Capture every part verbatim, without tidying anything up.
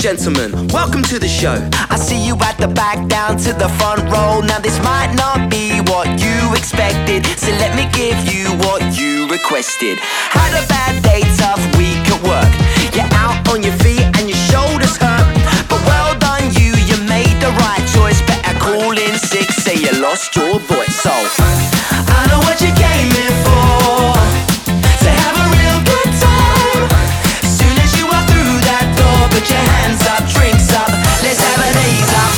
gentlemen, welcome to the show. I see you at the back, down to the front row. Now this might not be what you expected, so let me give you what you requested. Had a bad day, tough week at work. You're out on your feet and your shoulders hurt, but well done you, you made the right choice. Better call in sick, say you lost your voice. So I know what you came here for, to have a real good time. Soon as you walk through that door, put your hands up, drinks up, let's have an ease up.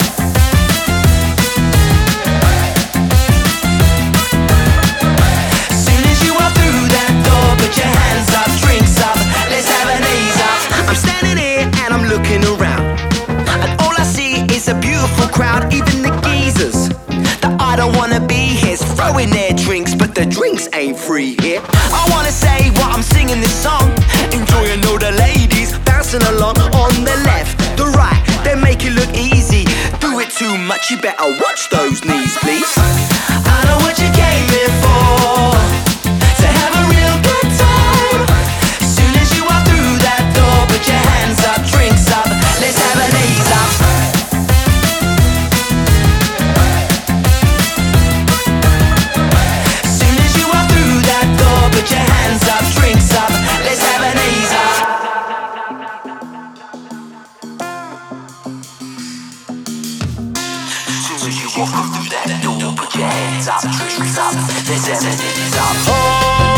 Soon as you walk through that door, put your hands up, drinks up, let's have an ease up. I'm standing here and I'm looking around, and all I see is a beautiful crowd. Even the geezers that I don't wanna be here's throwing their drinks, but the drinks ain't free here. I wanna say while I'm singing this song, enjoying all the ladies bouncing along on the left, the right, they make it look easy. Do it too much, you better watch those knees, please. I know what you came here for, to have a real good time. Soon as you walk through that door, put your hands up, drinks up, let's have an ease up. Soon as you walk through that door, put your hands up, drinks up, let's have an ease up. Soon as you walk through that door, put your hands up, drinks up, let's have an ease up. Oh.